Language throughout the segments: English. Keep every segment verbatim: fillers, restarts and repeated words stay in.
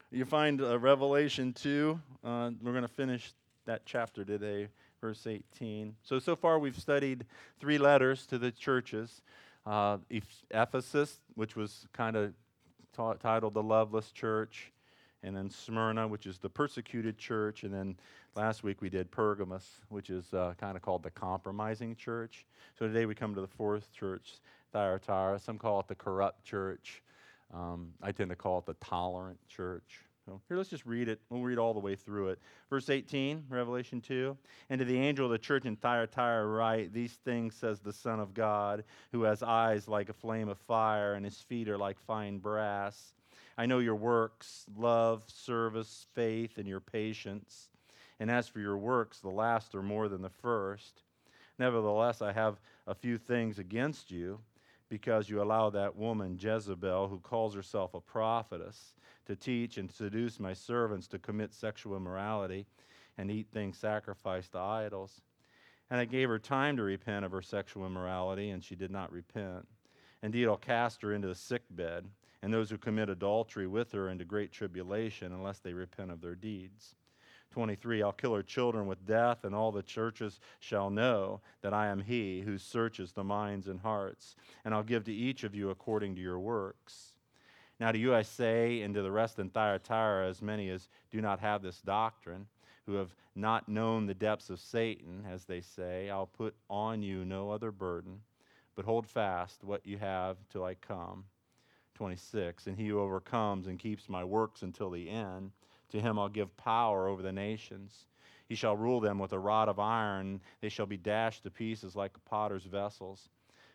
You find uh, Revelation two. Uh, we're going to finish that chapter today, verse eighteen. So, so far we've studied three letters to the churches. Uh, Eph- Ephesus, which was kind of ta- titled the Loveless Church, and then Smyrna, which is the persecuted church, and then last week we did Pergamos, which is uh, kind of called the compromising church. So today we come to the fourth church, Thyatira. Some call it the corrupt church. Um, I tend to call it the tolerant church. So here, let's just read it. We'll read all the way through it. Verse eighteen, Revelation two. And to the angel of the church in Thyatira write, these things says the Son of God, who has eyes like a flame of fire, and his feet are like fine brass. I know your works, love, service, faith, and your patience. And as for your works, the last are more than the first. Nevertheless, I have a few things against you, because you allow that woman Jezebel, who calls herself a prophetess, to teach and seduce my servants to commit sexual immorality and eat things sacrificed to idols. And I gave her time to repent of her sexual immorality, and she did not repent. Indeed, I'll cast her into the sickbed, and those who commit adultery with her into great tribulation, unless they repent of their deeds. twenty-three, I'll kill her children with death, and all the churches shall know that I am he who searches the minds and hearts, and I'll give to each of you according to your works. Now to you I say, and to the rest in Thyatira, as many as do not have this doctrine, who have not known the depths of Satan, as they say, I'll put on you no other burden, but hold fast what you have till I come. twenty-six, and he who overcomes and keeps my works until the end, to him I'll give power over the nations. He shall rule them with a rod of iron. They shall be dashed to pieces like potter's vessels,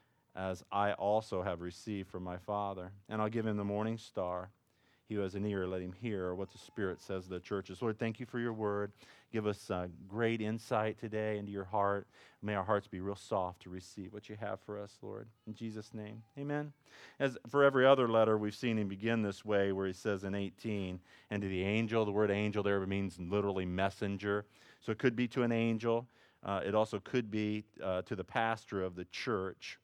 as I also have received from my Father. And I'll give him the morning star. He who has an ear, let him hear what the Spirit says to the churches. Lord, thank you for your word. Give us uh, great insight today into your heart. May our hearts be real soft to receive what you have for us, Lord. In Jesus' name, amen. As for every other letter, we've seen him begin this way, where he says in eighteen, and to the angel, the word angel there means literally messenger. So it could be to an angel. Uh, it also could be uh, to the pastor of the church.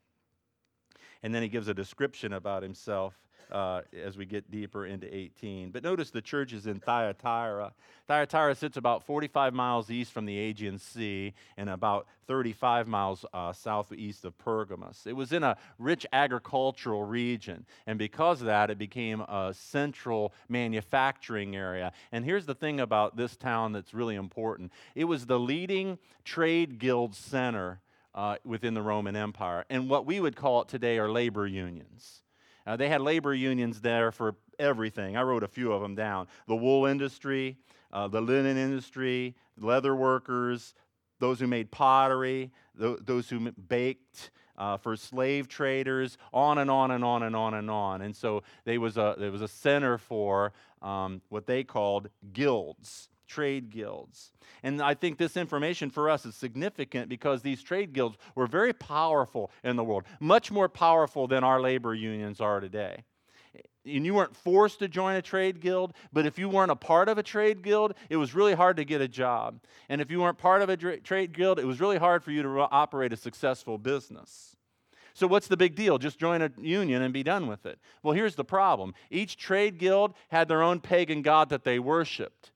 And then he gives a description about himself uh, as we get deeper into eighteen. But notice the church is in Thyatira. Thyatira sits about forty-five miles east from the Aegean Sea and about thirty-five miles uh, southeast of Pergamos. It was in a rich agricultural region, and because of that, it became a central manufacturing area. And here's the thing about this town that's really important. It was the leading trade guild center Uh, within the Roman Empire. And what we would call it today are labor unions. Uh, they had labor unions there for everything. I wrote a few of them down. The wool industry, uh, the linen industry, leather workers, those who made pottery, th- those who m- baked, uh, for slave traders, on and on and on and on and on. And so they was a, there was a center for um, what they called guilds. Trade guilds. And I think this information for us is significant because these trade guilds were very powerful in the world, much more powerful than our labor unions are today. And you weren't forced to join a trade guild, but if you weren't a part of a trade guild, it was really hard to get a job. And if you weren't part of a tra- trade guild, it was really hard for you to ro- operate a successful business. So what's the big deal? Just join a union and be done with it. Well, here's the problem. Each trade guild had their own pagan god that they worshipped.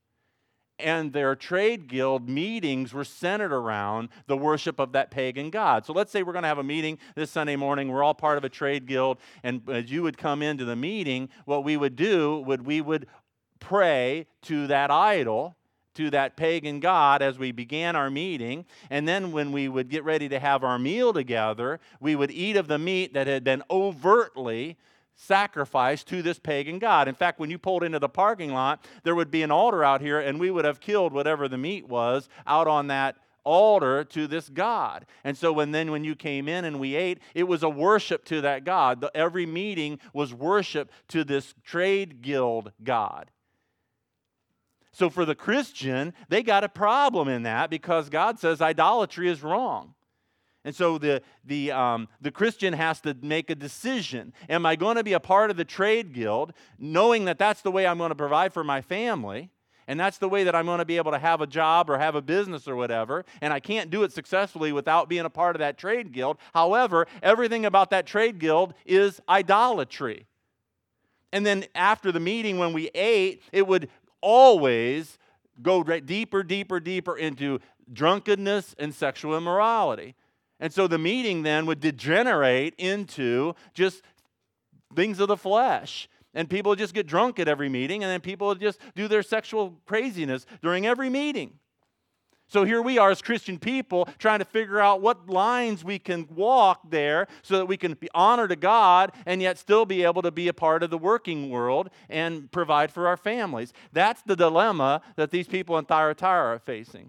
And their trade guild meetings were centered around the worship of that pagan god. So let's say we're going to have a meeting this Sunday morning. We're all part of a trade guild. And as you would come into the meeting, what we would do would we would pray to that idol, to that pagan god as we began our meeting. And then when we would get ready to have our meal together, we would eat of the meat that had been overtly sacrifice to this pagan god. In fact, when you pulled into the parking lot, there would be an altar out here, and we would have killed whatever the meat was out on that altar to this god. And so when then when you came in and we ate, it was a worship to that god. The, every meeting was worship to this trade guild god. So for the Christian, they got a problem in that because God says idolatry is wrong. And so the the um, the Christian has to make a decision. Am I going to be a part of the trade guild, knowing that that's the way I'm going to provide for my family, and that's the way that I'm going to be able to have a job or have a business or whatever, and I can't do it successfully without being a part of that trade guild. However, everything about that trade guild is idolatry. And then after the meeting, when we ate, it would always go right deeper, deeper, deeper into drunkenness and sexual immorality. And so the meeting then would degenerate into just things of the flesh. And people would just get drunk at every meeting, and then people would just do their sexual craziness during every meeting. So here we are as Christian people trying to figure out what lines we can walk there so that we can be honor to God and yet still be able to be a part of the working world and provide for our families. That's the dilemma that these people in Thyatira are facing.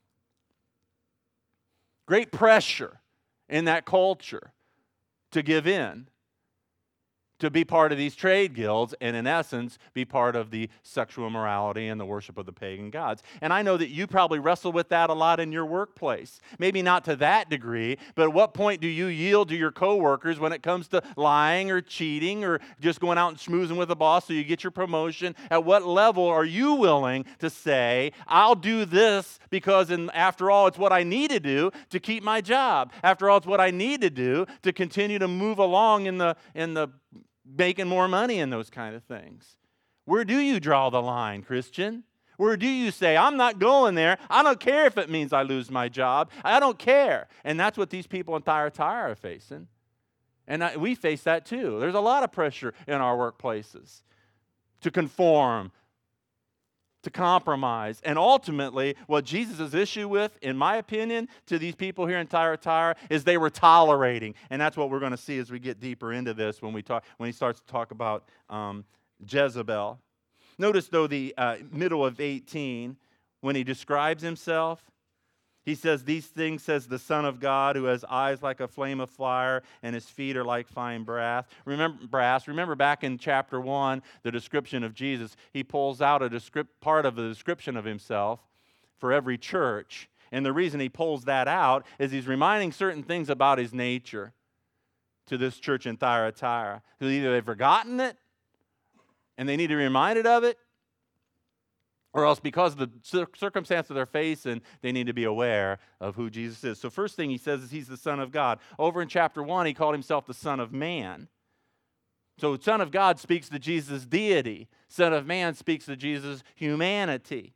Great pressure in that culture to give in, to be part of these trade guilds, and in essence, be part of the sexual immorality and the worship of the pagan gods. And I know that you probably wrestle with that a lot in your workplace. Maybe not to that degree, but at what point do you yield to your coworkers when it comes to lying or cheating or just going out and schmoozing with the boss so you get your promotion? At what level are you willing to say, I'll do this because in, after all, it's what I need to do to keep my job. After all, it's what I need to do to continue to move along in the in the making more money and those kind of things. Where do you draw the line, Christian? Where do you say, I'm not going there. I don't care if it means I lose my job. I don't care. And that's what these people in Thyatira are facing. And I, we face that too. There's a lot of pressure in our workplaces to conform, to compromise. And ultimately, what Jesus' issue with, in my opinion, to these people here in Thyatira is they were tolerating. And that's what we're going to see as we get deeper into this when we talk when he starts to talk about um, Jezebel. Notice, though, the uh, middle of eighteen, when he describes himself, he says, these things says the Son of God, who has eyes like a flame of fire, and his feet are like fine brass. Remember, brass. Remember back in chapter one, the description of Jesus, he pulls out a descript, part of the description of himself for every church. And the reason he pulls that out is he's reminding certain things about his nature to this church in Thyatira. Because either they've forgotten it, and they need to be reminded of it, or else because of the circumstance of their face, and they need to be aware of who Jesus is. So first thing he says is he's the Son of God. Over in chapter one, he called himself the Son of Man. So Son of God speaks to Jesus' deity. Son of Man speaks to Jesus' humanity.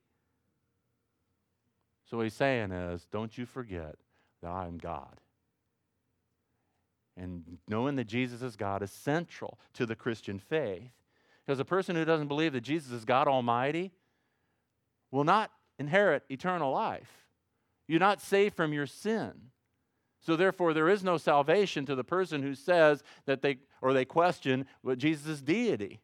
So what he's saying is, don't you forget that I am God. And knowing that Jesus is God is central to the Christian faith. Because a person who doesn't believe that Jesus is God Almighty will not inherit eternal life. You're not saved from your sin. So therefore, there is no salvation to the person who says that they, or they question what Jesus' deity.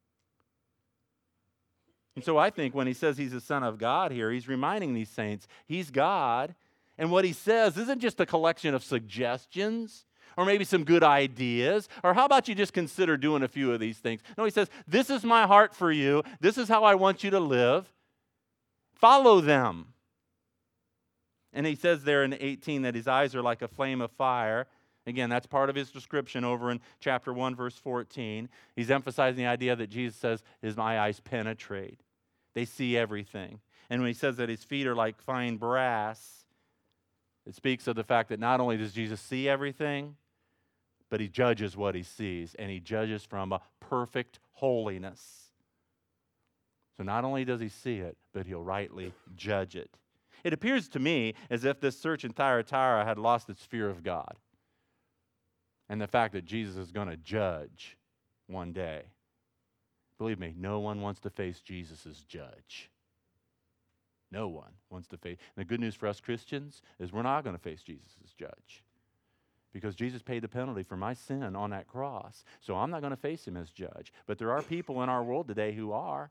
And so I think when he says he's the Son of God here, he's reminding these saints, he's God. And what he says isn't just a collection of suggestions, or maybe some good ideas, or how about you just consider doing a few of these things? No, he says, this is my heart for you. This is how I want you to live. Follow them. And he says there in eighteen that his eyes are like a flame of fire. Again, that's part of his description over in chapter one, verse fourteen. He's emphasizing the idea that Jesus says, his my eyes penetrate. They see everything. And when he says that his feet are like fine brass, it speaks of the fact that not only does Jesus see everything, but he judges what he sees, and he judges from a perfect holiness. So not only does he see it, but he'll rightly judge it. It appears to me as if this church in Thyatira had lost its fear of God and the fact that Jesus is going to judge one day. Believe me, no one wants to face Jesus as judge. No one wants to face. And the good news for us Christians is we're not going to face Jesus as judge, because Jesus paid the penalty for my sin on that cross. So I'm not going to face him as judge. But there are people in our world today who are.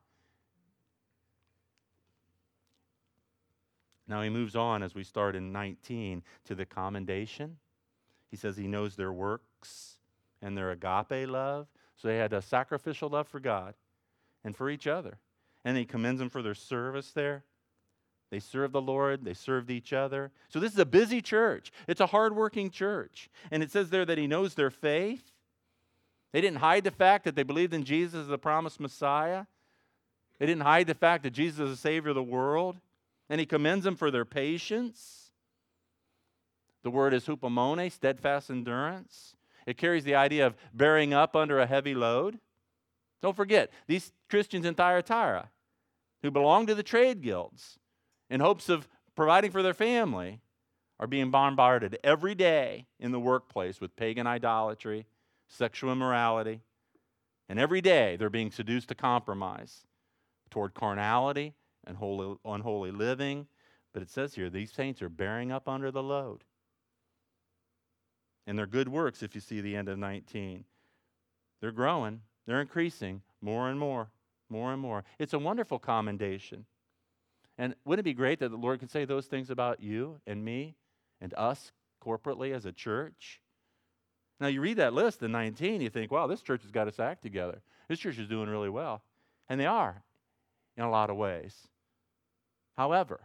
Now he moves on as we start in nineteen to the commendation. He says he knows their works and their agape love. So they had a sacrificial love for God and for each other. And he commends them for their service there. They served the Lord. They served each other. So this is a busy church. It's a hardworking church. And it says there that he knows their faith. They didn't hide the fact that they believed in Jesus as the promised Messiah. They didn't hide the fact that Jesus is the Savior of the world. And he commends them for their patience. The word is hupomone, steadfast endurance. It carries the idea of bearing up under a heavy load. Don't forget, these Christians in Thyatira who belong to the trade guilds in hopes of providing for their family are being bombarded every day in the workplace with pagan idolatry, sexual immorality, and every day they're being seduced to compromise toward carnality and holy, unholy living. But it says here, these saints are bearing up under the load. And their good works, if you see the end of nineteen, they're growing, they're increasing more and more, more and more. It's a wonderful commendation. And wouldn't it be great that the Lord could say those things about you and me and us corporately as a church? Now, you read that list in nineteen, you think, wow, this church has got its act together. This church is doing really well. And they are in a lot of ways. However,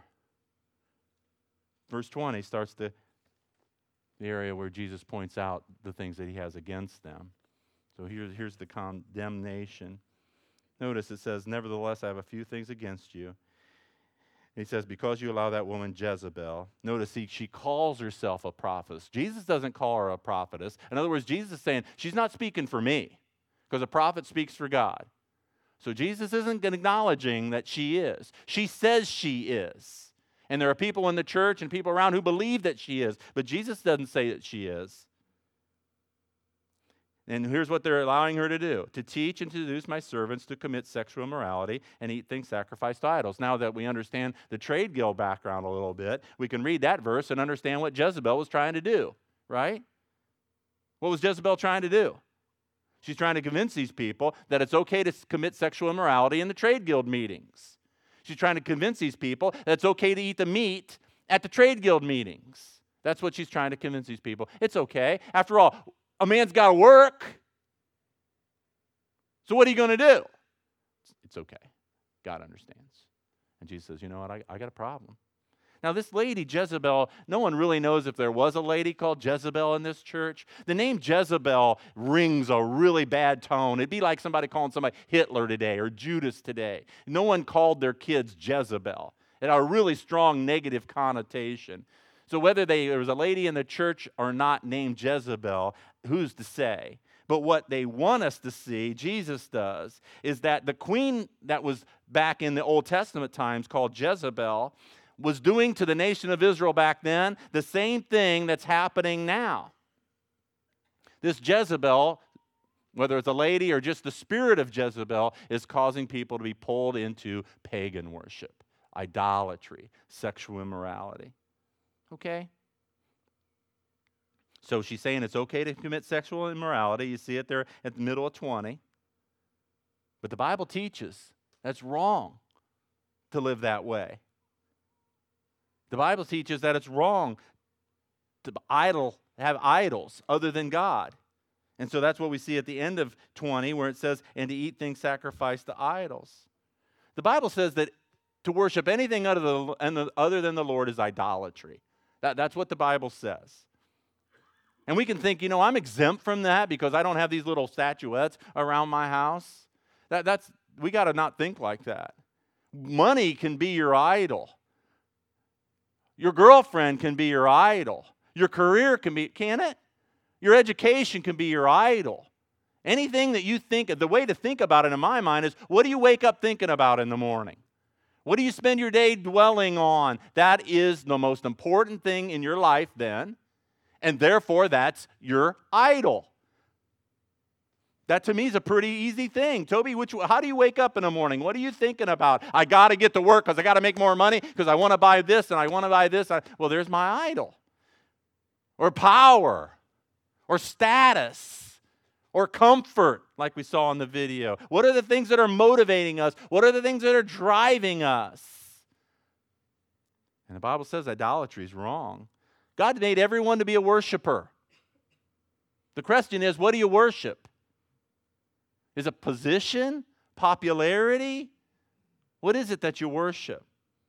verse twenty starts the, the area where Jesus points out the things that he has against them. So here's, here's the condemnation. Notice it says, nevertheless, I have a few things against you. He says, because you allow that woman Jezebel. Notice he, she calls herself a prophetess. Jesus doesn't call her a prophetess. In other words, Jesus is saying, she's not speaking for me, because a prophet speaks for God. So Jesus isn't acknowledging that she is. She says she is. And there are people in the church and people around who believe that she is. But Jesus doesn't say that she is. And here's what they're allowing her to do: to teach and to seduce my servants to commit sexual immorality and eat things sacrificed to idols. Now that we understand the trade guild background a little bit, we can read that verse and understand what Jezebel was trying to do, right? What was Jezebel trying to do? She's trying to convince these people that it's okay to commit sexual immorality in the trade guild meetings. She's trying to convince these people that it's okay to eat the meat at the trade guild meetings. That's what she's trying to convince these people. It's okay. After all, a man's got to work. So what are you going to do? It's okay. God understands. And Jesus says, you know what? I, I got a problem. Now, this lady, Jezebel, no one really knows if there was a lady called Jezebel in this church. The name Jezebel rings a really bad tone. It'd be like somebody calling somebody Hitler today or Judas today. No one called their kids Jezebel. It had a really strong negative connotation. So whether they, there was a lady in the church or not named Jezebel, who's to say? But what they want us to see, Jesus does, is that the queen that was back in the Old Testament times called Jezebel was doing to the nation of Israel back then the same thing that's happening now. This Jezebel, whether it's a lady or just the spirit of Jezebel, is causing people to be pulled into pagan worship, idolatry, sexual immorality. Okay? So she's saying it's okay to commit sexual immorality. You see it there at the middle of twenty. But the Bible teaches that's wrong to live that way. The Bible teaches that it's wrong to idol, have idols other than God. And so that's what we see at the end of twenty, where it says, and to eat things sacrificed to idols. The Bible says that to worship anything other than, other than the Lord is idolatry. That, that's what the Bible says. And we can think, you know, I'm exempt from that because I don't have these little statuettes around my house. That, that's we got to not think like that. Money can be your idol. Your girlfriend can be your idol. Your career can be, can it? Your education can be your idol. Anything that you think of, the way to think about it in my mind is, what do you wake up thinking about in the morning? What do you spend your day dwelling on? That is the most important thing in your life then, and therefore that's your idol. That to me is a pretty easy thing. Toby, which, how do you wake up in the morning? What are you thinking about? I got to get to work because I got to make more money because I want to buy this and I want to buy this. Well, there's my idol. Or power. Or status. Or comfort, like we saw in the video. What are the things that are motivating us? What are the things that are driving us? And the Bible says idolatry is wrong. God made everyone to be a worshiper. The question is, what do you worship? Is it position? Popularity? What is it that you worship?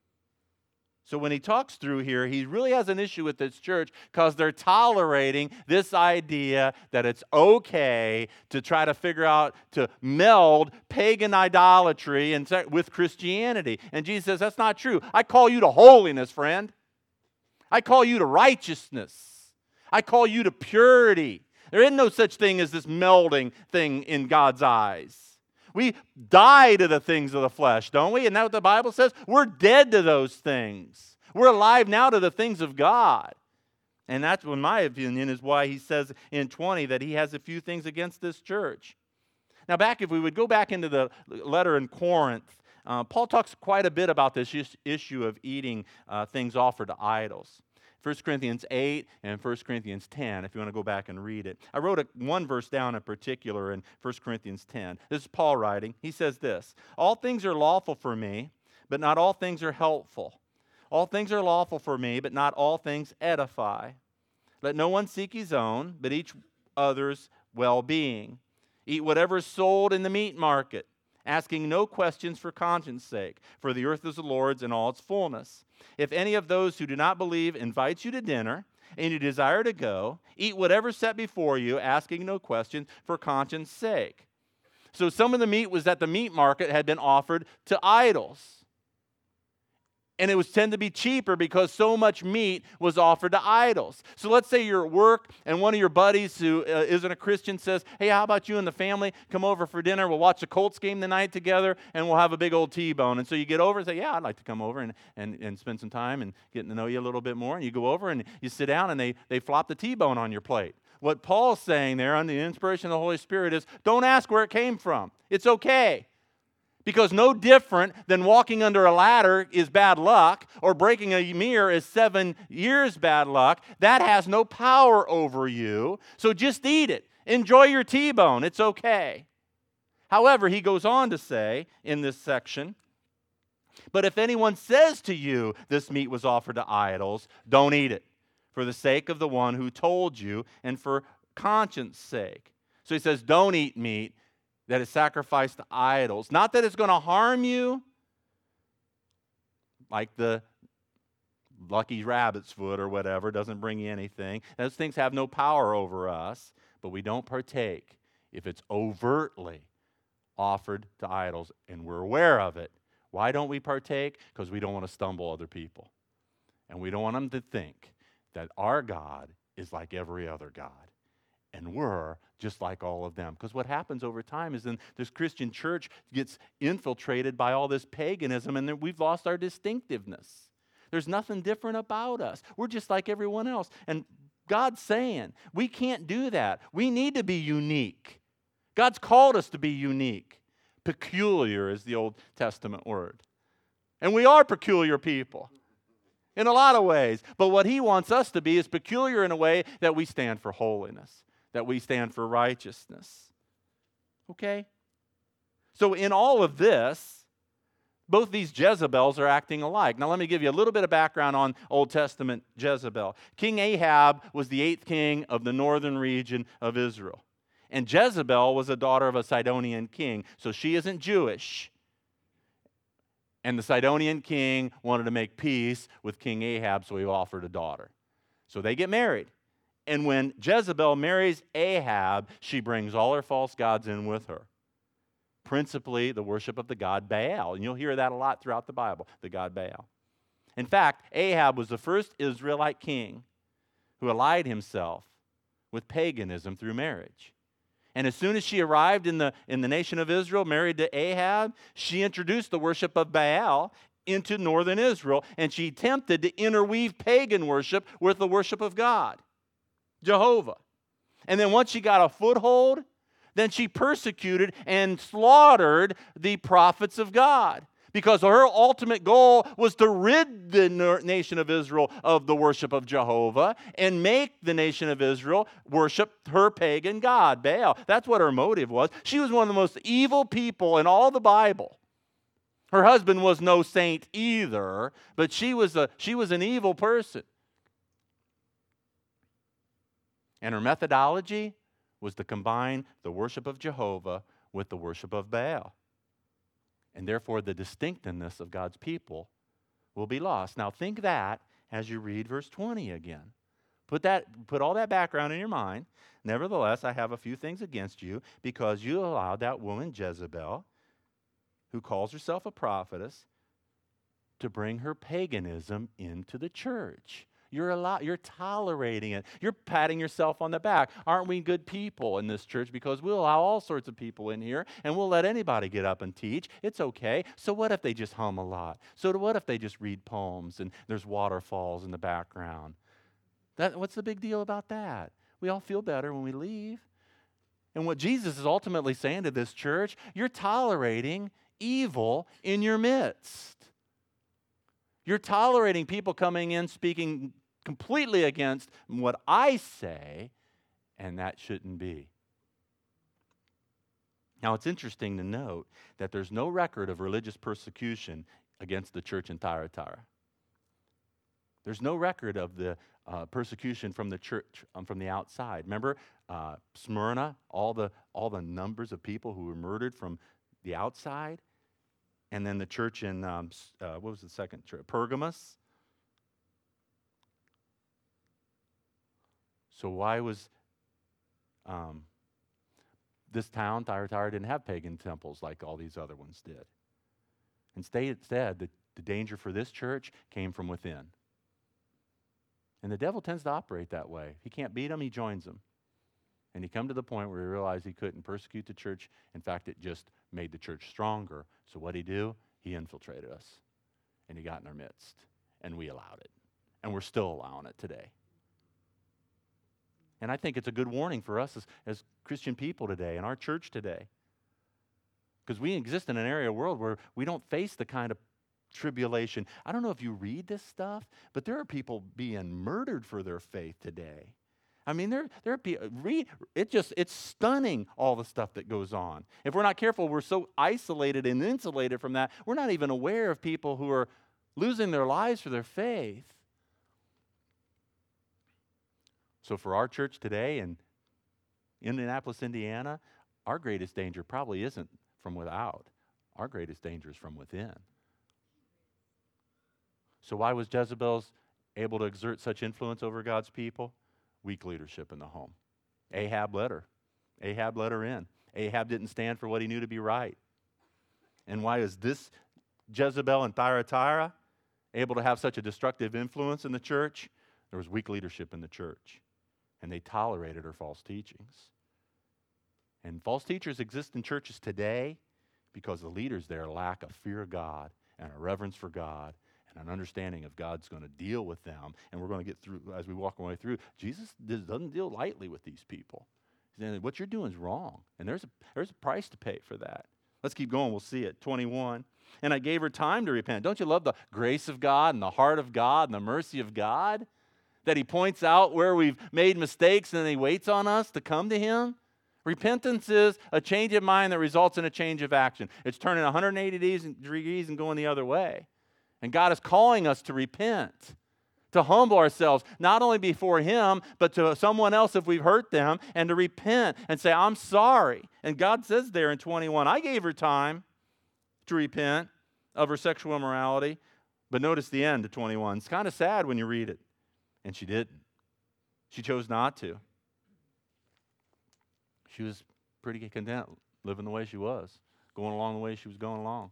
So when he talks through here, he really has an issue with this church because they're tolerating this idea that it's okay to try to figure out, to meld pagan idolatry and with Christianity. And Jesus says, that's not true. I call you to holiness, friend. I call you to righteousness. I call you to purity. There is no such thing as this melding thing in God's eyes. We die to the things of the flesh, don't we? Isn't that what the Bible says? We're dead to those things. We're alive now to the things of God. And that's, in my opinion, is why he says in twenty that he has a few things against this church. Now, back, if we would go back into the letter in Corinth, uh, Paul talks quite a bit about this is- issue of eating uh, things offered to idols. First Corinthians eight and First Corinthians ten, if you want to go back and read it. I wrote a, one verse down in particular in First Corinthians ten. This is Paul writing. He says this, all things are lawful for me, but not all things are helpful. All things are lawful for me, but not all things edify. Let no one seek his own, but each other's well-being. Eat whatever is sold in the meat market, asking no questions for conscience sake, for the earth is the Lord's and all its fullness. If any of those who do not believe invites you to dinner, and you desire to go, eat whatever is set before you, asking no questions for conscience sake. So some of the meat was at the meat market had been offered to idols. And it was tend to be cheaper because so much meat was offered to idols. So let's say you're at work and one of your buddies who uh, isn't a Christian says, hey, how about you and the family come over for dinner? We'll watch the Colts game tonight together and we'll have a big old T-bone. And so you get over and say, yeah, I'd like to come over and, and, and spend some time and getting to know you a little bit more. And you go over and you sit down and they, they flop the T-bone on your plate. What Paul's saying there under the inspiration of the Holy Spirit is don't ask where it came from. It's okay. Because no different than walking under a ladder is bad luck, or breaking a mirror is seven years bad luck. That has no power over you. So just eat it. Enjoy your T-bone. It's okay. However, he goes on to say in this section, but if anyone says to you, this meat was offered to idols, don't eat it, for the sake of the one who told you and for conscience sake. So he says, don't eat meat that is sacrificed to idols. Not that it's going to harm you, like the lucky rabbit's foot or whatever, doesn't bring you anything. Those things have no power over us, but we don't partake if it's overtly offered to idols and we're aware of it. Why don't we partake? Because we don't want to stumble other people. And we don't want them to think that our God is like every other God. And we're just like all of them. Because what happens over time is then this Christian church gets infiltrated by all this paganism, and then we've lost our distinctiveness. There's nothing different about us. We're just like everyone else. And God's saying, we can't do that. We need to be unique. God's called us to be unique. Peculiar is the Old Testament word. And we are peculiar people in a lot of ways. But what he wants us to be is peculiar in a way that we stand for holiness, that we stand for righteousness. Okay? So in all of this, both these Jezebels are acting alike. Now let me give you a little bit of background on Old Testament Jezebel. King Ahab was the eighth king of the northern region of Israel. And Jezebel was a daughter of a Sidonian king, so she isn't Jewish. And the Sidonian king wanted to make peace with King Ahab, so he offered a daughter. So they get married. And when Jezebel marries Ahab, she brings all her false gods in with her. Principally, the worship of the god Baal. And you'll hear that a lot throughout the Bible, the god Baal. In fact, Ahab was the first Israelite king who allied himself with paganism through marriage. And as soon as she arrived in the, in the nation of Israel, married to Ahab, she introduced the worship of Baal into northern Israel, and she attempted to interweave pagan worship with the worship of God, Jehovah. And then once she got a foothold, then she persecuted and slaughtered the prophets of God, because her ultimate goal was to rid the nation of Israel of the worship of Jehovah and make the nation of Israel worship her pagan god, Baal. That's what her motive was. She was one of the most evil people in all the Bible. Her husband was no saint either, but she was a she was an evil person. And her methodology was to combine the worship of Jehovah with the worship of Baal. And therefore, the distinctiveness of God's people will be lost. Now, think that as you read verse twenty again. Put that, put all that background in your mind. Nevertheless, I have a few things against you, because you allowed that woman Jezebel, who calls herself a prophetess, to bring her paganism into the church. You're allow- you're tolerating it. You're patting yourself on the back. Aren't we good people in this church? Because we'll allow all sorts of people in here, and we'll let anybody get up and teach. It's okay. So what if they just hum a lot? So what if they just read poems and there's waterfalls in the background? That, what's the big deal about that? We all feel better when we leave. And what Jesus is ultimately saying to this church, you're tolerating evil in your midst. You're tolerating people coming in speaking completely against what I say, and that shouldn't be. Now, it's interesting to note that there's no record of religious persecution against the church in Thyatira. There's no record of the uh, persecution from the church um, from the outside. Remember uh, Smyrna, all the all the numbers of people who were murdered from the outside? And then the church in, um, uh, what was the second church? Pergamos. So why was um, this town, Thyatira, didn't have pagan temples like all these other ones did? Instead, the, the danger for this church came from within. And the devil tends to operate that way. If he can't beat him, he joins him. And he come to the point where he realized he couldn't persecute the church. In fact, it just made the church stronger. So what did he do? He infiltrated us. And he got in our midst. And we allowed it. And we're still allowing it today. And I think it's a good warning for us as, as Christian people today, in our church today. Because we exist in an area of the world where we don't face the kind of tribulation. I don't know if you read this stuff, but there are people being murdered for their faith today. I mean, there, there are people, read, it just, it's stunning all the stuff that goes on. If we're not careful, we're so isolated and insulated from that, we're not even aware of people who are losing their lives for their faith. So for our church today in Indianapolis, Indiana, our greatest danger probably isn't from without. Our greatest danger is from within. So why was Jezebel able to exert such influence over God's people? Weak leadership in the home. Ahab let her. Ahab let her in. Ahab didn't stand for what he knew to be right. And why is this Jezebel in Thyatira able to have such a destructive influence in the church? There was weak leadership in the church. And they tolerated her false teachings. And false teachers exist in churches today because the leaders there lack a fear of God and a reverence for God and an understanding of God's going to deal with them. And we're going to get through, as we walk our way through, Jesus doesn't deal lightly with these people. He's saying, what you're doing is wrong. And there's a, there's a price to pay for that. Let's keep going. We'll see it. twenty-one. And I gave her time to repent. Don't you love the grace of God and the heart of God and the mercy of God? That he points out where we've made mistakes and then he waits on us to come to him. Repentance is a change of mind that results in a change of action. It's turning one hundred eighty degrees and going the other way. And God is calling us to repent, to humble ourselves, not only before him, but to someone else if we've hurt them, and to repent and say, I'm sorry. And God says there in twenty-one, I gave her time to repent of her sexual immorality. But notice the end of twenty-one. It's kind of sad when you read it. And she didn't. She chose not to. She was pretty content living the way she was, going along the way she was going along.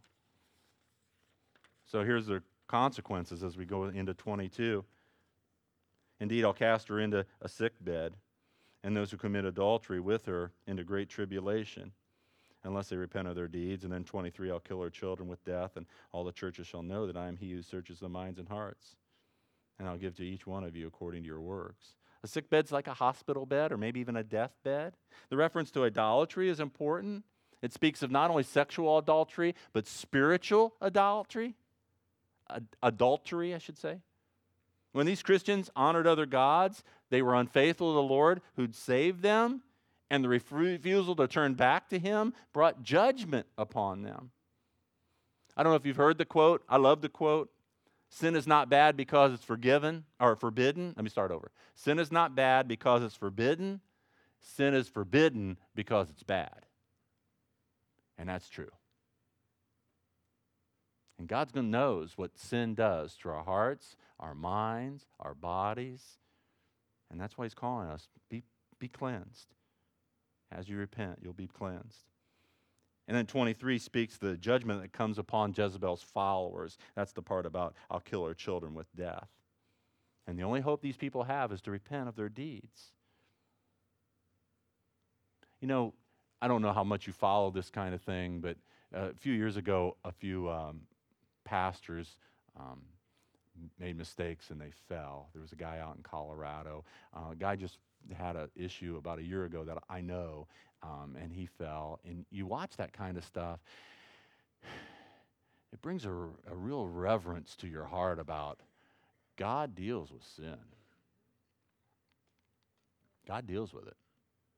So here's the consequences as we go into twenty-two. Indeed, I'll cast her into a sick bed, and those who commit adultery with her into great tribulation, unless they repent of their deeds. And then twenty-three, I'll kill her children with death, and all the churches shall know that I am he who searches the minds and hearts. And I'll give to each one of you according to your works. A sick bed's like a hospital bed, or maybe even a death bed. The reference to idolatry is important. It speaks of not only sexual adultery, but spiritual adultery. Ad- adultery, I should say. When these Christians honored other gods, they were unfaithful to the Lord who'd saved them, and the refusal to turn back to him brought judgment upon them. I don't know if you've heard the quote. I love the quote. Sin is not bad because it's forgiven or forbidden. Let me start over. Sin is not bad because it's forbidden. Sin is forbidden because it's bad. And that's true. And God knows what sin does to our hearts, our minds, our bodies. And that's why he's calling us, be, be cleansed. As you repent, you'll be cleansed. And then twenty-three speaks the judgment that comes upon Jezebel's followers. That's the part about, I'll kill her children with death. And the only hope these people have is to repent of their deeds. You know, I don't know how much you follow this kind of thing, but uh, a few years ago, a few um, pastors um, made mistakes and they fell. There was a guy out in Colorado. Uh, a guy just had an issue about a year ago that I know, um, and he fell. And you watch that kind of stuff, it brings a, a real reverence to your heart about God deals with sin. God deals with it.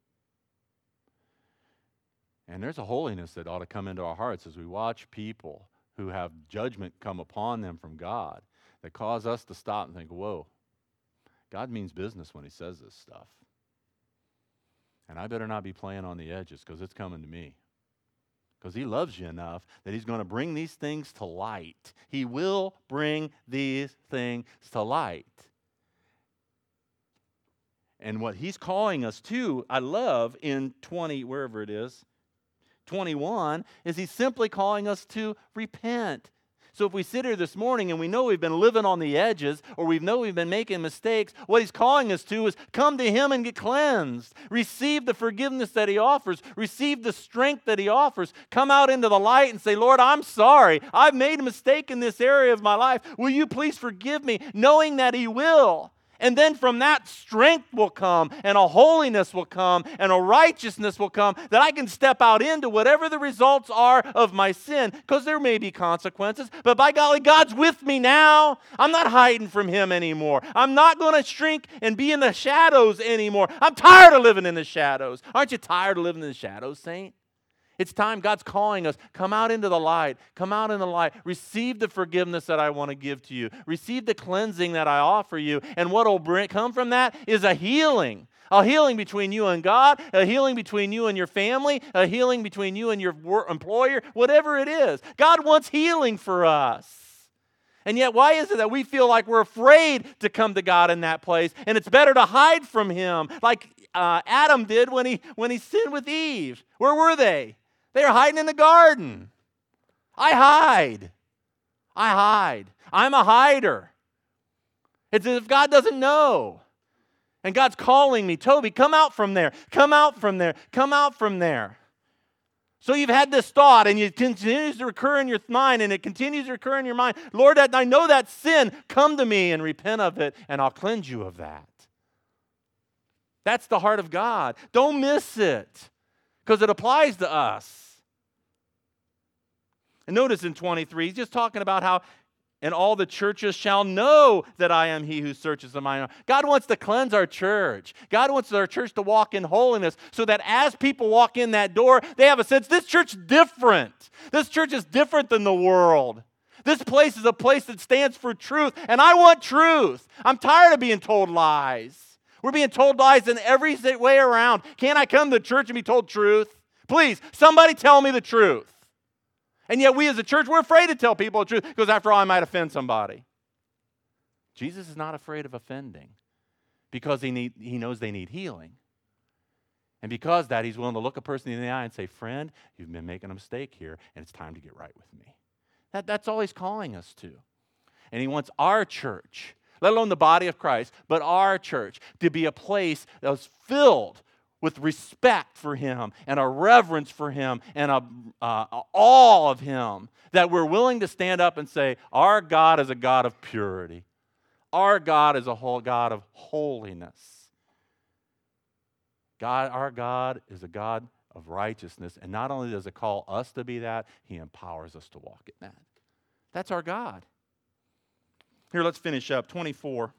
And there's a holiness that ought to come into our hearts as we watch people who have judgment come upon them from God that cause us to stop and think, whoa, God means business when he says this stuff. And I better not be playing on the edges because it's coming to me. Because he loves you enough that he's going to bring these things to light. He will bring these things to light. And what he's calling us to, I love in twenty, wherever it is, twenty-one, is he's simply calling us to repent. So if we sit here this morning and we know we've been living on the edges, or we know we've been making mistakes, what he's calling us to is come to him and get cleansed. Receive the forgiveness that he offers. Receive the strength that he offers. Come out into the light and say, Lord, I'm sorry. I've made a mistake in this area of my life. Will you please forgive me? Knowing that he will. And then from that, strength will come, and a holiness will come, and a righteousness will come, that I can step out into whatever the results are of my sin, because there may be consequences. But by golly, God's with me now. I'm not hiding from him anymore. I'm not going to shrink and be in the shadows anymore. I'm tired of living in the shadows. Aren't you tired of living in the shadows, saint? It's time. God's calling us. Come out into the light. Come out in the light. Receive the forgiveness that I want to give to you. Receive the cleansing that I offer you. And what will bring, come from that is a healing. A healing between you and God. A healing between you and your family. A healing between you and your wor- employer. Whatever it is. God wants healing for us. And yet, why is it that we feel like we're afraid to come to God in that place? And it's better to hide from him, like uh, Adam did when he when he sinned with Eve. Where were they? They are hiding in the garden. I hide. I hide. I'm a hider. It's as if God doesn't know. And God's calling me, Toby, come out from there. Come out from there. Come out from there. So you've had this thought, and it continues to recur in your mind, and it continues to recur in your mind. Lord, I know that sin. Come to me and repent of it, and I'll cleanse you of that. That's the heart of God. Don't miss it, because it applies to us. And notice in twenty-three, he's just talking about how, and all the churches shall know that I am he who searches the mind. God wants to cleanse our church. God wants our church to walk in holiness so that as people walk in that door, they have a sense, this church is different. This church is different than the world. This place is a place that stands for truth, and I want truth. I'm tired of being told lies. We're being told lies in every way around. Can't I come to church and be told truth? Please, somebody tell me the truth. And yet we as a church, we're afraid to tell people the truth because after all, I might offend somebody. Jesus is not afraid of offending because he, need, he knows they need healing. And because of that, he's willing to look a person in the eye and say, friend, you've been making a mistake here, and it's time to get right with me. That, that's all he's calling us to. And he wants our church, let alone the body of Christ, but our church to be a place that was filled with respect for him and a reverence for him and a uh, awe of him, that we're willing to stand up and say, our God is a God of purity. Our God is a whole God of holiness. God, our God is a God of righteousness, and not only does it call us to be that, he empowers us to walk in that. That's our God. Here, let's finish up. twenty-four.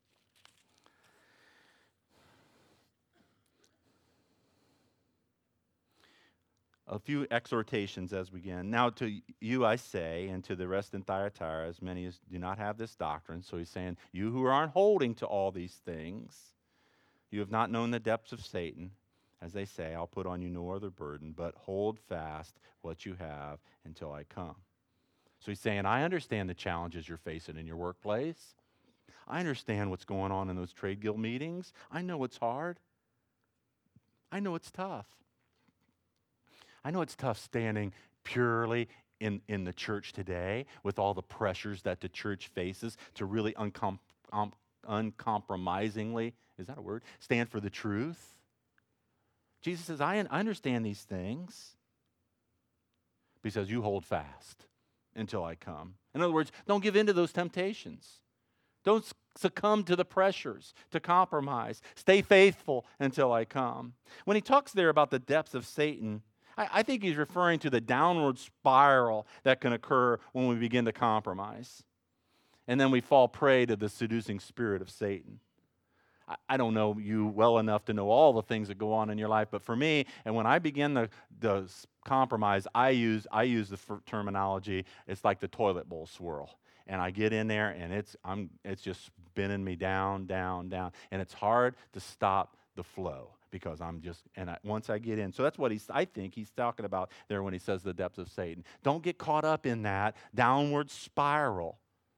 A few exhortations as we begin. Now to you I say, and to the rest in Thyatira, as many as do not have this doctrine. So he's saying, you who aren't holding to all these things, you have not known the depths of Satan. As they say, I'll put on you no other burden, but hold fast what you have until I come. So he's saying, I understand the challenges you're facing in your workplace. I understand what's going on in those trade guild meetings. I know it's hard. I know it's tough. I know it's tough standing purely in, in the church today with all the pressures that the church faces to really uncom- um, uncompromisingly, is that a word? Stand for the truth. Jesus says, I, I understand these things. But he says, you hold fast until I come. In other words, don't give in to those temptations. Don't succumb to the pressures, to compromise. Stay faithful until I come. When he talks there about the depths of Satan, I, I think he's referring to the downward spiral that can occur when we begin to compromise. And then we fall prey to the seducing spirit of Satan. I, I don't know you well enough to know all the things that go on in your life, but for me, and when I begin the, the compromise, I use, I use the terminology, it's like the toilet bowl swirl. And I get in there, and it's I'm it's just spinning me down, down, down, and it's hard to stop the flow because I'm just and I, once I get in, so that's what he's I think he's talking about there when he says the depths of Satan. Don't get caught up in that downward spiral.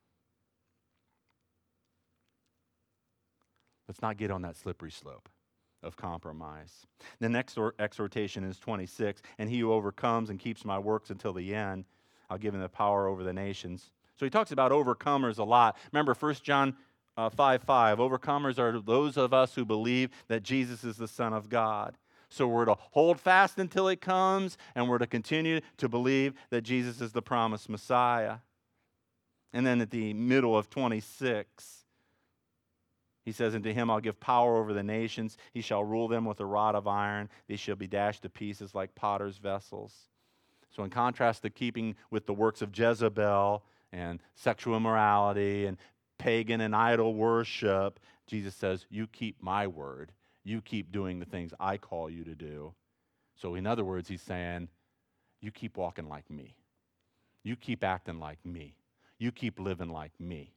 Let's not get on that slippery slope of compromise. The next or- exhortation is twenty-six, and he who overcomes and keeps my works until the end, I'll give him the power over the nations. So he talks about overcomers a lot. Remember First John uh, five five, overcomers are those of us who believe that Jesus is the Son of God. So we're to hold fast until he comes, and we're to continue to believe that Jesus is the promised Messiah. And then at the middle of twenty-six, he says, and to him I'll give power over the nations. He shall rule them with a rod of iron. They shall be dashed to pieces like potter's vessels. So in contrast to keeping with the works of Jezebel and sexual immorality and pagan and idol worship, Jesus says, you keep my word. You keep doing the things I call you to do. So in other words, he's saying, you keep walking like me. You keep acting like me. You keep living like me.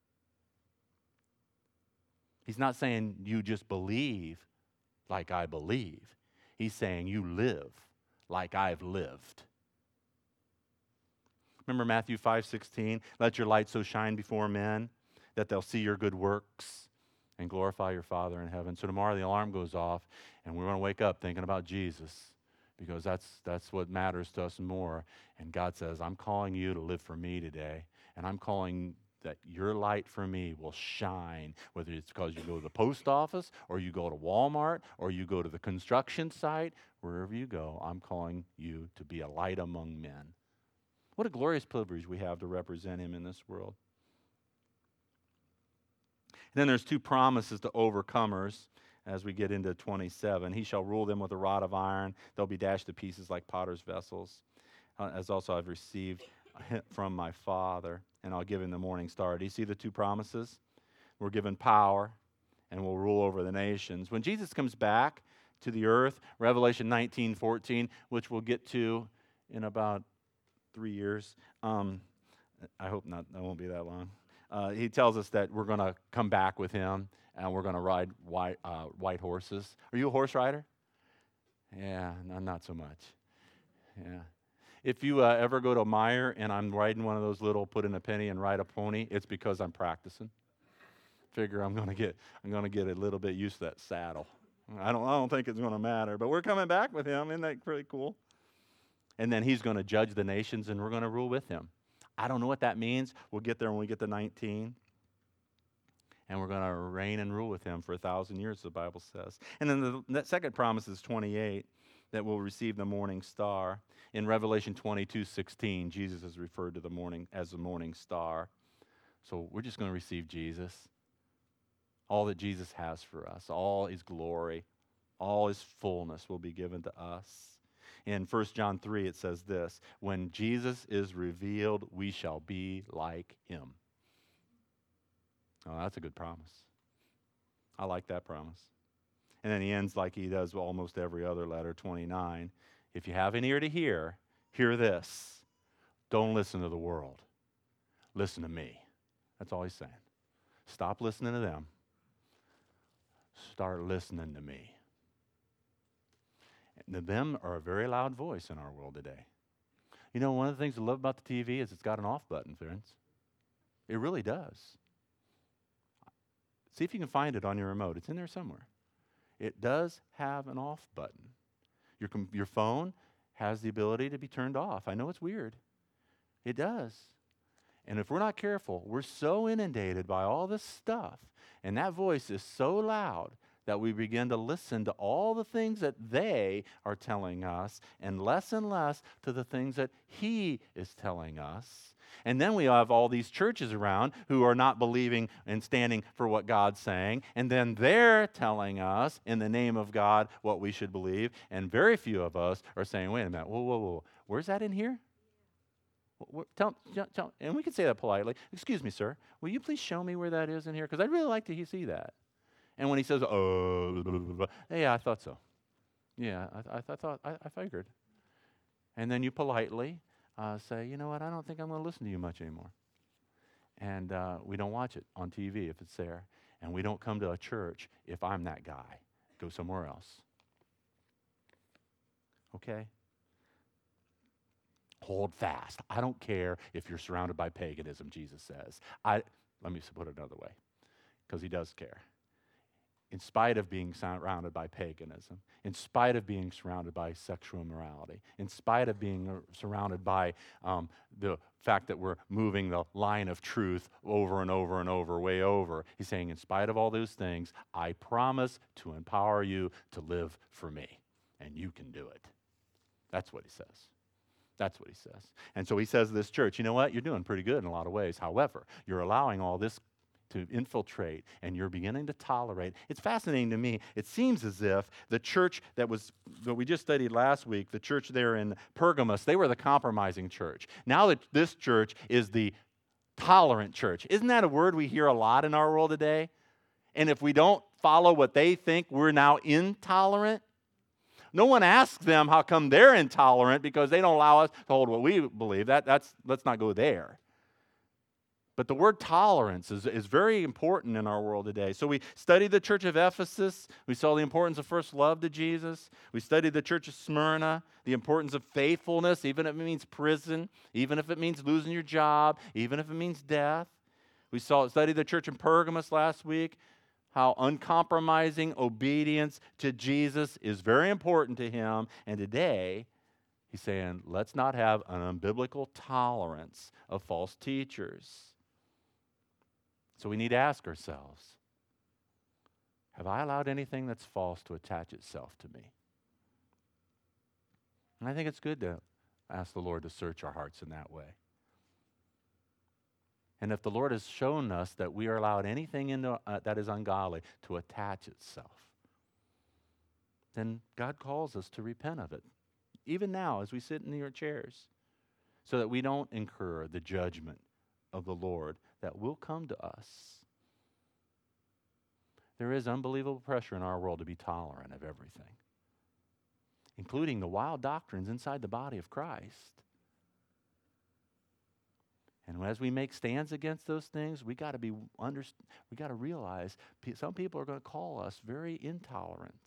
He's not saying you just believe like I believe. He's saying you live like I've lived. Remember Matthew five sixteen, let your light so shine before men that they'll see your good works and glorify your Father in heaven. So tomorrow the alarm goes off, and we're going to wake up thinking about Jesus because that's, that's what matters to us more. And God says, I'm calling you to live for me today, and I'm calling that your light for me will shine, whether it's because you go to the post office or you go to Walmart or you go to the construction site, wherever you go, I'm calling you to be a light among men. What a glorious privilege we have to represent him in this world. And then there's two promises to overcomers as we get into twenty-seven. He shall rule them with a rod of iron. They'll be dashed to pieces like potter's vessels. Uh, as also I've received from my Father, and I'll give him the morning star. Do you see the two promises? We're given power, and we'll rule over the nations. When Jesus comes back to the earth, Revelation nineteen fourteen, which we'll get to in about three years. Um, I hope not. That won't be that long. Uh, he tells us that we're going to come back with him, and we're going to ride white, uh, white horses. Are you a horse rider? Yeah, no, not so much. Yeah. If you uh, ever go to Meijer and I'm riding one of those little put in a penny and ride a pony, it's because I'm practicing. Figure I'm going to get I'm going to get a little bit used to that saddle. I don't I don't think it's going to matter, but we're coming back with him. Isn't that pretty cool? And then he's going to judge the nations, and we're going to rule with him. I don't know what that means. We'll get there when we get to nineteen. And we're going to reign and rule with him for a thousand years, the Bible says. And then the, the second promise is twenty-eight, that we'll receive the morning star. In Revelation twenty-two sixteen, Jesus is referred to the morning as the morning star. So we're just going to receive Jesus. All that Jesus has for us, all his glory, all his fullness will be given to us. In First John three, it says this, when Jesus is revealed, we shall be like him. Oh, that's a good promise. I like that promise. And then he ends like he does almost every other letter, twenty-nine. If you have an ear to hear, hear this. Don't listen to the world. Listen to me. That's all he's saying. Stop listening to them. Start listening to me. And them are a very loud voice in our world today. You know, one of the things I love about the T V is it's got an off button, friends. It really does. See if you can find it on your remote. It's in there somewhere. It does have an off button. Your, com- your phone has the ability to be turned off. I know it's weird. It does. And if we're not careful, we're so inundated by all this stuff And that voice is so loud that we begin to listen to all the things that they are telling us and less and less to the things that he is telling us. And then we have all these churches around who are not believing and standing for what God's saying. And then they're telling us in the name of God what we should believe. And very few of us are saying, wait a minute, whoa, whoa, whoa, where's that in here? Wh- wh- Tell, tell, tell, and we can say that politely. Excuse me, sir, will you please show me where that is in here? Because I'd really like to he- see that. And when he says, oh, blah, blah, blah, blah, hey, yeah, I thought so. Yeah, I, I, I thought, I, I figured. And then you politely uh, say, you know what, I don't think I'm going to listen to you much anymore. And uh, we don't watch it on T V if it's there. And we don't come to a church if I'm that guy. Go somewhere else. Okay? Hold fast. I don't care if you're surrounded by paganism, Jesus says. I Let me put it another way, because he does care. In spite of being surrounded by paganism, in spite of being surrounded by sexual immorality, in spite of being uh, surrounded by um, the fact that we're moving the line of truth over and over and over, way over, he's saying, in spite of all those things, I promise to empower you to live for me, and you can do it. That's what he says. That's what he says. And so he says to this church, you know what? You're doing pretty good in a lot of ways. However, you're allowing all this to infiltrate, and you're beginning to tolerate. It's fascinating to me. It seems as if the church that was that we just studied last week, the church there in Pergamos, they were the compromising church. Now that this church is the tolerant church. Isn't that a word we hear a lot in our world today? And if we don't follow what they think, we're now intolerant. No one asks them how come they're intolerant because they don't allow us to hold what we believe. That, that's, let's not go there. But the word tolerance is, is very important in our world today. So we studied the church of Ephesus. We saw the importance of first love to Jesus. We studied the church of Smyrna, the importance of faithfulness, even if it means prison, even if it means losing your job, even if it means death. We saw studied the church in Pergamos last week, how uncompromising obedience to Jesus is very important to him. And today, he's saying, let's not have an unbiblical tolerance of false teachers. So we need to ask ourselves, have I allowed anything that's false to attach itself to me? And I think it's good to ask the Lord to search our hearts in that way. And if the Lord has shown us that we are allowed anything into, uh, that is ungodly to attach itself, then God calls us to repent of it, even now as we sit in your chairs, so that we don't incur the judgment of the Lord that will come to us. There is unbelievable pressure in our world to be tolerant of everything, including the wild doctrines inside the body of Christ. And as we make stands against those things, we got to be under, we got to realize pe- some people are going to call us very intolerant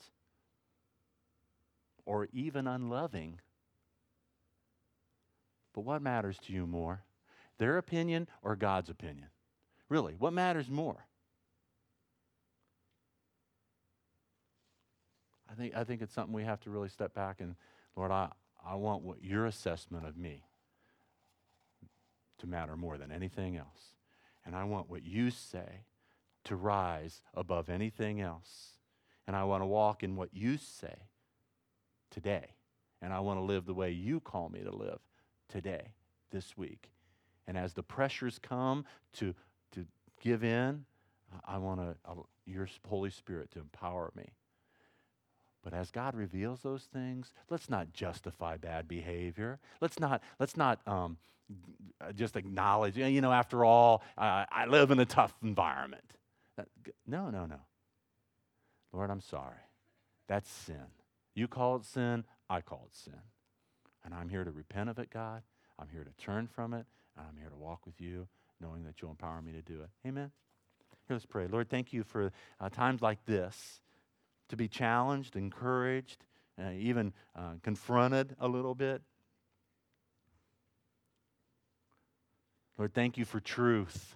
or even unloving. But what matters to you more? Their opinion or God's opinion? Really, what matters more? I think I think it's something we have to really step back and, Lord, I, I want what your assessment of me to matter more than anything else. And I want what you say to rise above anything else. And I want to walk in what you say today. And I want to live the way you call me to live today, this week. And as the pressures come to, to give in, I want to, your Holy Spirit to empower me. But as God reveals those things, let's not justify bad behavior. Let's not, let's not um, just acknowledge, you know, after all, uh, I live in a tough environment. No, no, no. Lord, I'm sorry. That's sin. You call it sin, I call it sin. And I'm here to repent of it, God. I'm here to turn from it. And I'm here to walk with you, knowing that you'll empower me to do it. Amen? Here, let's pray. Lord, thank you for uh, times like this, to be challenged, encouraged, uh, even uh, confronted a little bit. Lord, thank you for truth.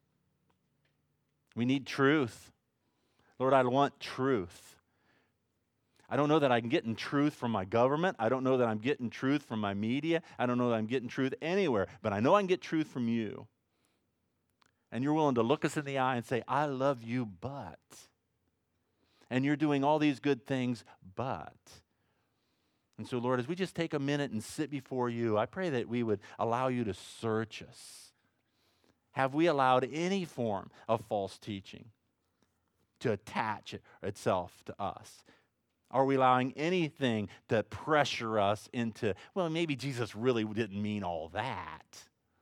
We need truth. Lord, I want truth. I don't know that I can get in truth from my government. I don't know that I'm getting truth from my media. I don't know that I'm getting truth anywhere, but I know I can get truth from you. And you're willing to look us in the eye and say, I love you, but. And you're doing all these good things, but. And so, Lord, as we just take a minute and sit before you, I pray that we would allow you to search us. Have we allowed any form of false teaching to attach it, itself to us? Are we allowing anything to pressure us into, well, maybe Jesus really didn't mean all that?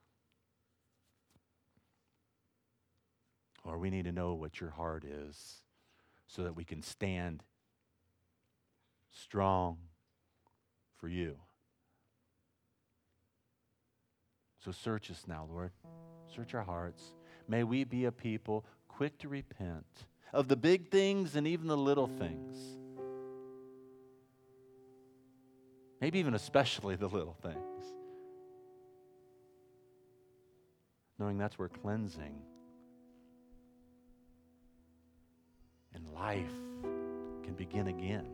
Or we need to know what your heart is so that we can stand strong for you. So search us now, Lord. Search our hearts. May we be a people quick to repent of the big things and even the little things. Maybe even especially the little things. Knowing that's where cleansing and life can begin again.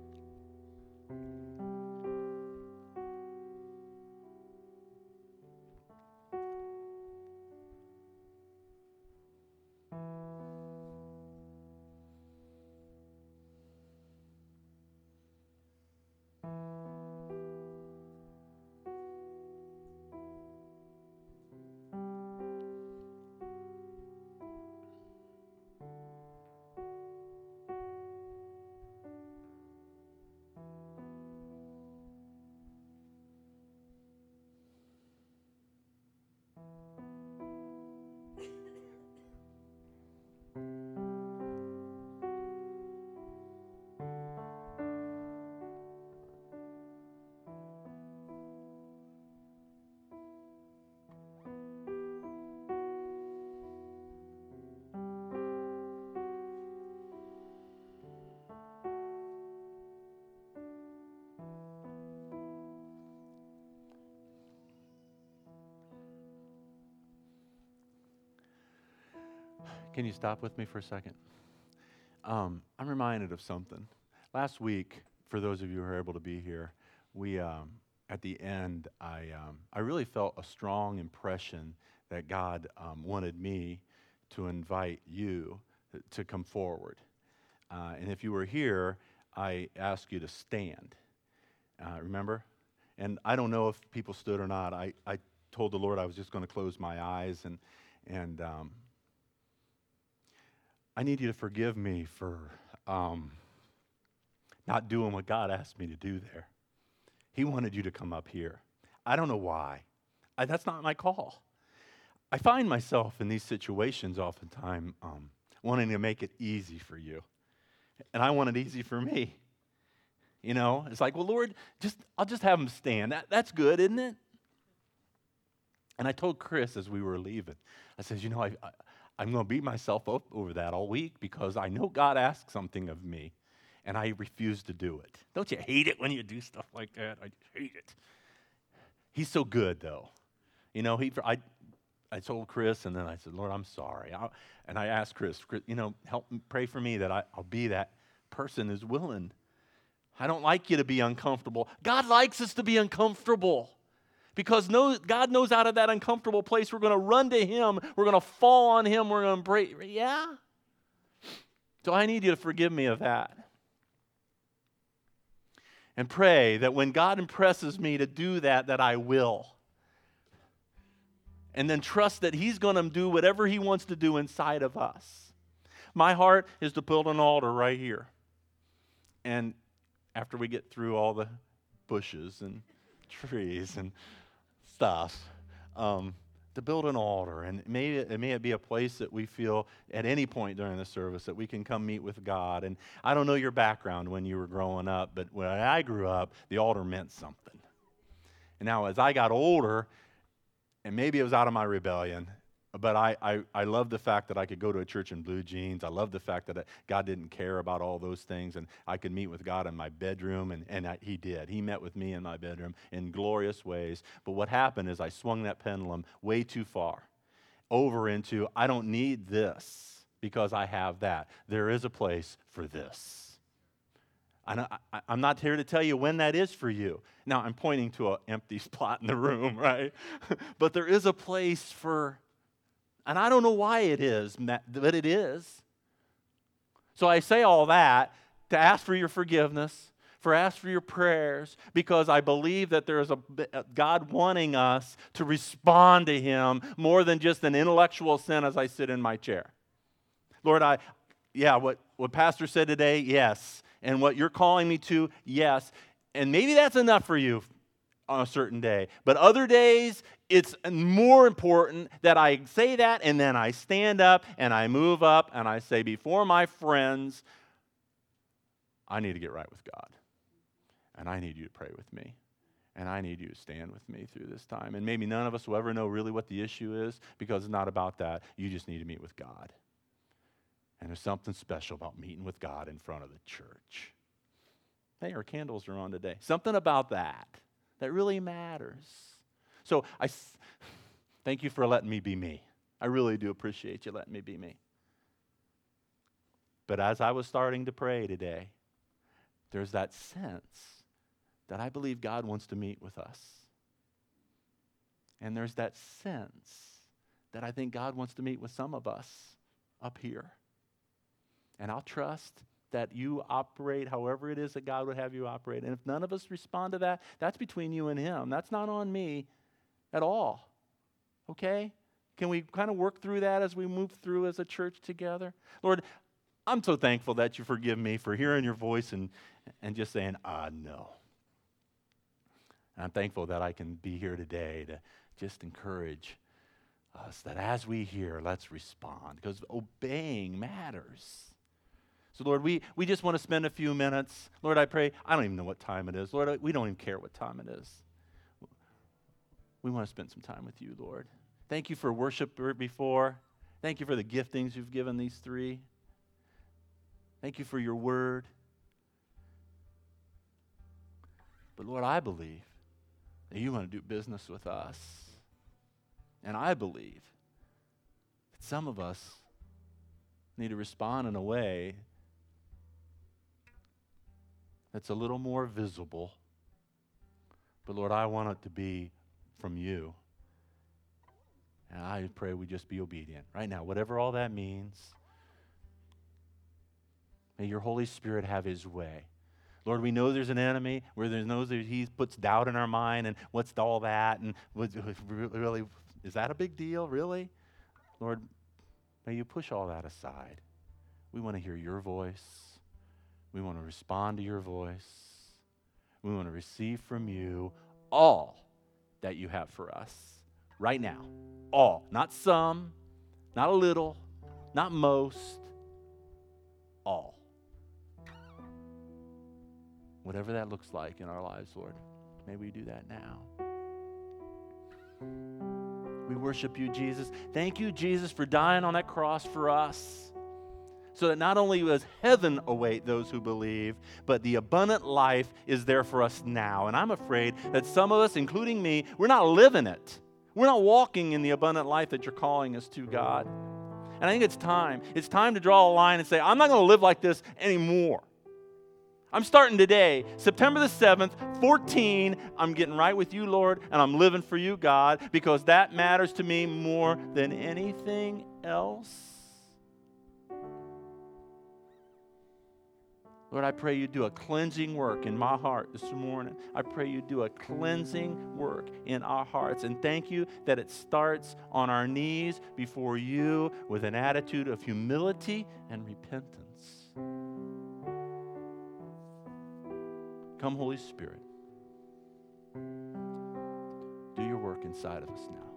Can you stop with me for a second? Um, I'm reminded of something. Last week, for those of you who are able to be here, we um, at the end, I um, I really felt a strong impression that God um, wanted me to invite you to come forward. Uh, and if you were here, I asked you to stand. Uh, remember? And I don't know if people stood or not. I, I told the Lord I was just going to close my eyes and and. Um, I need you to forgive me for um, not doing what God asked me to do there. He wanted you to come up here. I don't know why. I, that's not my call. I find myself in these situations oftentimes um, wanting to make it easy for you. And I want it easy for me. You know, it's like, well, Lord, just I'll just have him stand. That, that's good, isn't it? And I told Chris as we were leaving, I said, you know, I, I I'm going to beat myself up over that all week because I know God asked something of me, and I refuse to do it. Don't you hate it when you do stuff like that? I just hate it. He's so good, though. You know, he. I, I told Chris, and then I said, Lord, I'm sorry. I, and I asked Chris, Chris, you know, help pray for me that I, I'll be that person who's willing. I don't like you to be uncomfortable. God likes us to be uncomfortable. Because knows, God knows out of that uncomfortable place, we're going to run to him. We're going to fall on him. We're going to embrace. Yeah? So I need you to forgive me of that. And pray that when God impresses me to do that, that I will. And then trust that he's going to do whatever he wants to do inside of us. My heart is to build an altar right here. And after we get through all the bushes and trees and stuff, um, to build an altar, and maybe it may be a place that we feel at any point during the service that we can come meet with God. And I don't know your background when you were growing up, but when I grew up, the altar meant something. And now as I got older, and maybe it was out of my rebellion, but I, I, I love the fact that I could go to a church in blue jeans. I love the fact that God didn't care about all those things, and I could meet with God in my bedroom, and, and I, he did. He met with me in my bedroom in glorious ways. But what happened is I swung that pendulum way too far over into, I don't need this because I have that. There is a place for this. I, I, I'm not here to tell you when that is for you. Now, I'm pointing to an empty spot in the room, right? But there is a place for And I don't know why it is, but it is. So I say all that to ask for your forgiveness, for ask for your prayers, because I believe that there is a God wanting us to respond to Him more than just an intellectual sin as I sit in my chair. Lord, I, yeah, what, what Pastor said today, yes. And what you're calling me to, yes. And maybe that's enough for you on a certain day. But other days, it's more important that I say that and then I stand up and I move up and I say before my friends, I need to get right with God. And I need you to pray with me. And I need you to stand with me through this time. And maybe none of us will ever know really what the issue is because it's not about that. You just need to meet with God. And there's something special about meeting with God in front of the church. Hey, our candles are on today. Something about that that really matters. So I thank you for letting me be me. I really do appreciate you letting me be me. But as I was starting to pray today, there's that sense that I believe God wants to meet with us. And there's that sense that I think God wants to meet with some of us up here. And I'll trust that you operate however it is that God would have you operate. And if none of us respond to that, that's between you and Him. That's not on me at all. Okay? Can we kind of work through that as we move through as a church together? Lord, I'm so thankful that you forgive me for hearing your voice and, and just saying, ah, no. And I'm thankful that I can be here today to just encourage us that as we hear, let's respond, because obeying matters. So, Lord, we, we just want to spend a few minutes. Lord, I pray, I don't even know what time it is. Lord, we don't even care what time it is. We want to spend some time with you, Lord. Thank you for worship before. Thank you for the giftings you've given these three. Thank you for your word. But, Lord, I believe that you want to do business with us. And I believe that some of us need to respond in a way that's a little more visible. But Lord, I want it to be from you. And I pray we just be obedient. Right now, whatever all that means, may your Holy Spirit have His way. Lord, we know there's an enemy where there's knows that he puts doubt in our mind and what's all that and what's really, is that a big deal, really? Lord, may you push all that aside. We want to hear your voice. We want to respond to your voice. We want to receive from you all that you have for us right now. All. Not some, not a little, not most. All. Whatever that looks like in our lives, Lord, may we do that now. We worship you, Jesus. Thank you, Jesus, for dying on that cross for us, so that not only does heaven await those who believe, but the abundant life is there for us now. And I'm afraid that some of us, including me, we're not living it. We're not walking in the abundant life that you're calling us to, God. And I think it's time. It's time to draw a line and say, I'm not going to live like this anymore. I'm starting today, September the seventh, fourteen. I'm getting right with you, Lord, and I'm living for you, God, because that matters to me more than anything else. Lord, I pray you do a cleansing work in my heart this morning. I pray you do a cleansing work in our hearts. And thank you that it starts on our knees before you with an attitude of humility and repentance. Come, Holy Spirit. Do your work inside of us now.